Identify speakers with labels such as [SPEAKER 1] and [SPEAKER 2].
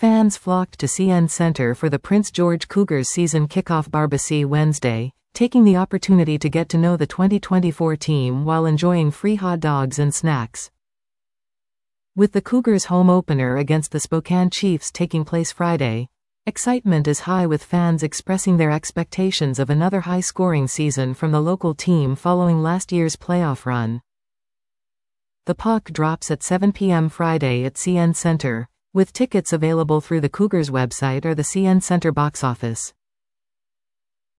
[SPEAKER 1] Fans flocked to CN Center for the Prince George Cougars season kickoff barbecue Wednesday, taking the opportunity to get to know the 2024 team while enjoying free hot dogs and snacks. With the Cougars' home opener against the Spokane Chiefs taking place Friday, excitement is high, with fans expressing their expectations of another high-scoring season from the local team following last year's playoff run. The puck drops at 7 p.m. Friday at CN Center, with tickets available through the Cougars website or the CN Center box office.